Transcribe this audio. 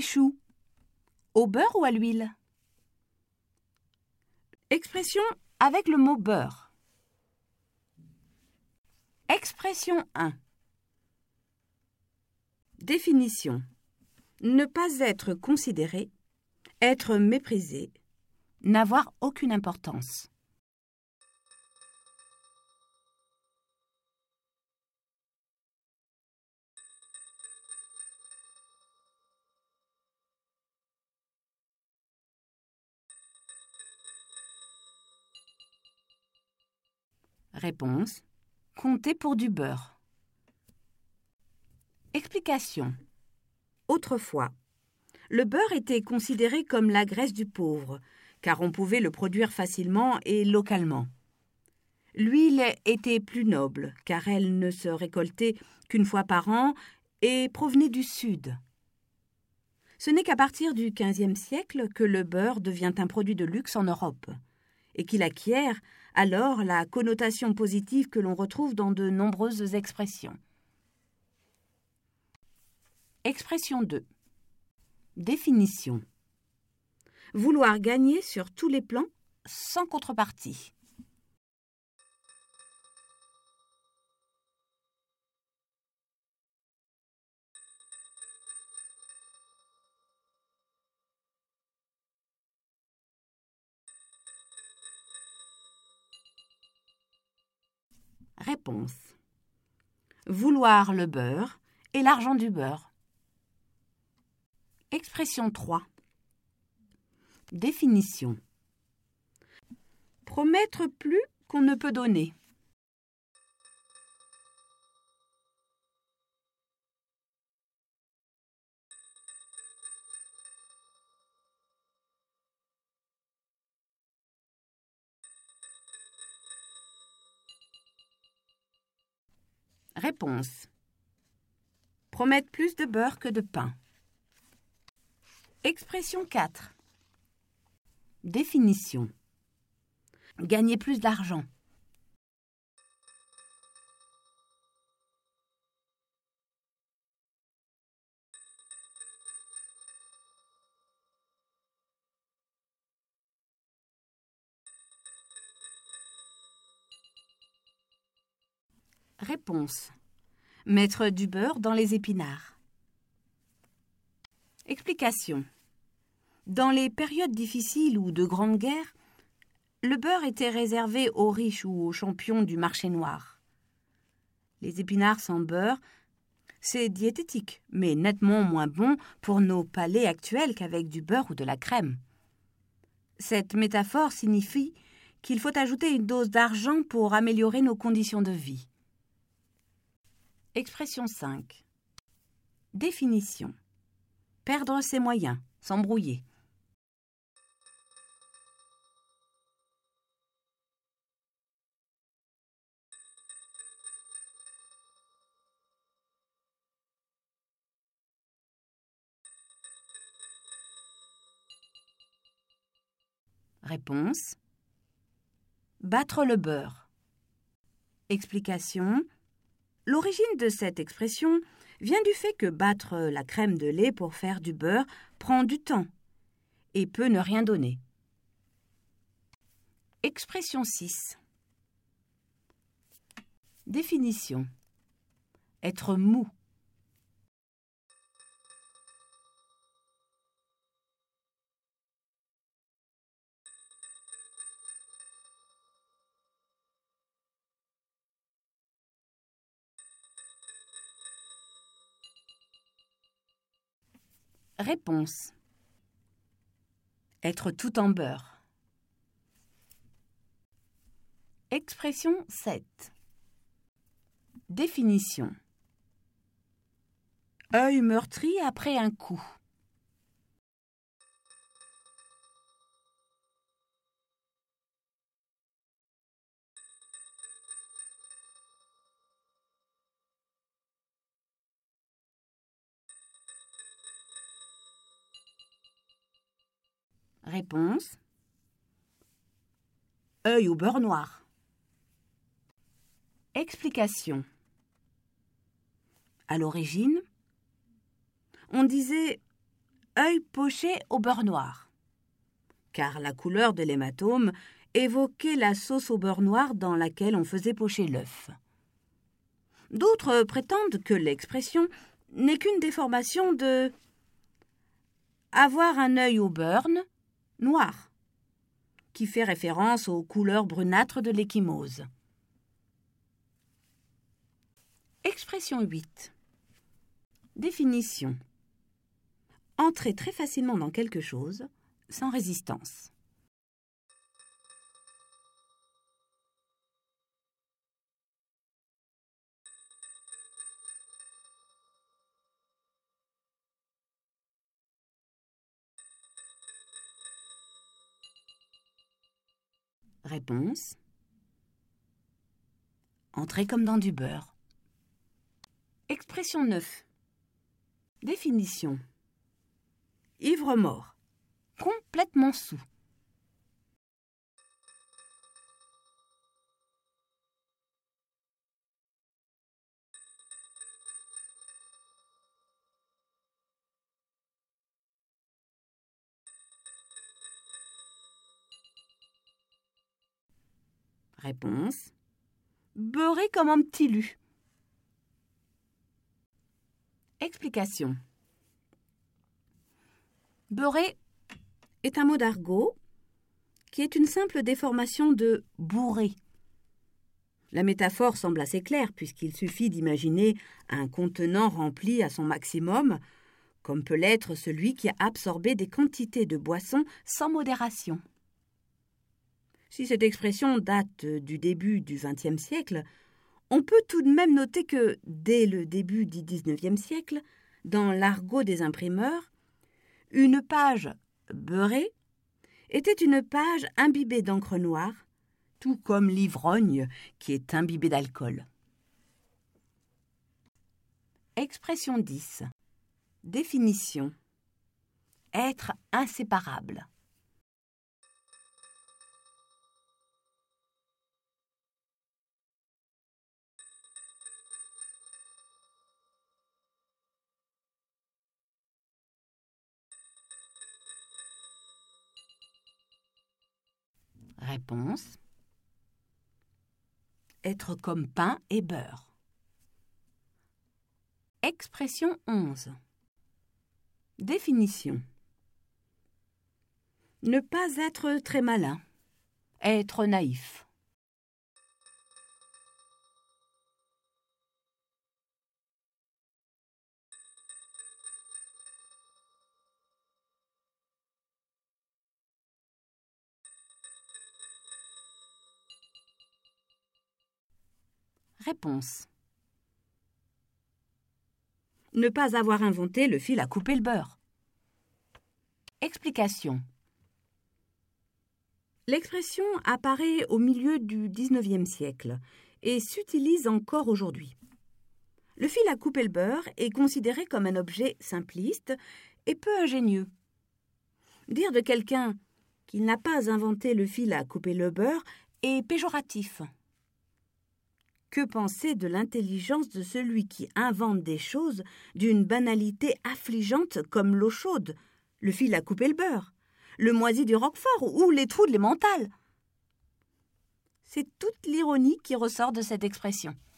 choux. Au beurre ou à l'huile? Expression avec le mot beurre. Expression 1. Définition. Ne pas être considéré, être méprisé, n'avoir aucune importance. Réponse. Compter pour du beurre. Explication. Autrefois, le beurre était considéré comme la graisse du pauvre, car on pouvait le produire facilement et localement. L'huile était plus noble, car elle ne se récoltait qu'une fois par an et provenait du sud. Ce n'est qu'à partir du XVe siècle que le beurre devient un produit de luxe en Europe, et qu'il acquiert alors la connotation positive que l'on retrouve dans de nombreuses expressions. Expression 2. Définition. Vouloir gagner sur tous les plans sans contrepartie. Réponse. Vouloir le beurre et l'argent du beurre. Expression 3. Définition. Promettre plus qu'on ne peut donner. Réponse. Promettre plus de beurre que de pain. Expression 4. Définition. Gagner plus d'argent. Réponse. Mettre du beurre dans les épinards. Explication. Dans les périodes difficiles ou de grandes guerres, le beurre était réservé aux riches ou aux champions du marché noir. Les épinards sans beurre, c'est diététique, mais nettement moins bon pour nos palais actuels qu'avec du beurre ou de la crème. Cette métaphore signifie qu'il faut ajouter une dose d'argent pour améliorer nos conditions de vie. Expression 5. Définition. Perdre ses moyens, s'embrouiller. Réponse. Battre le beurre. Explication. L'origine de cette expression vient du fait que battre la crème de lait pour faire du beurre prend du temps et peut ne rien donner. Expression 6. Définition. Être mou. Réponse. Être tout en beurre. Expression 7. Définition. Œil meurtri après un coup. Réponse. Œil au beurre noir. Explication. À l'origine, on disait œil poché au beurre noir, car la couleur de l'hématome évoquait la sauce au beurre noir dans laquelle on faisait pocher l'œuf. D'autres prétendent que l'expression n'est qu'une déformation de « avoir un œil au beurre noir », qui fait référence aux couleurs brunâtres de l'ecchymose. Expression 8. Définition. Entrer très facilement dans quelque chose, sans résistance. Réponse. Entrer comme dans du beurre. Expression 9. Définition. Ivre-mort. Complètement saoul. Réponse. Beurré comme un petit lu. Explication. Beurré est un mot d'argot qui est une simple déformation de bourré. La métaphore semble assez claire puisqu'il suffit d'imaginer un contenant rempli à son maximum, comme peut l'être celui qui a absorbé des quantités de boissons sans modération. Si cette expression date du début du XXe siècle, on peut tout de même noter que, dès le début du XIXe siècle, dans l'argot des imprimeurs, une page beurrée était une page imbibée d'encre noire, tout comme l'ivrogne qui est imbibé d'alcool. Expression 10. Définition. Être inséparable. Réponse. Être comme pain et beurre. Expression 11. Définition. Ne pas être très malin. Être naïf. Réponse. Ne pas avoir inventé le fil à couper le beurre. Explication. L'expression apparaît au milieu du XIXe siècle et s'utilise encore aujourd'hui. Le fil à couper le beurre est considéré comme un objet simpliste et peu ingénieux. Dire de quelqu'un qu'il n'a pas inventé le fil à couper le beurre est péjoratif. Que penser de l'intelligence de celui qui invente des choses d'une banalité affligeante comme l'eau chaude, le fil à couper le beurre, le moisi du roquefort ou les trous de l'emmental? C'est toute l'ironie qui ressort de cette expression.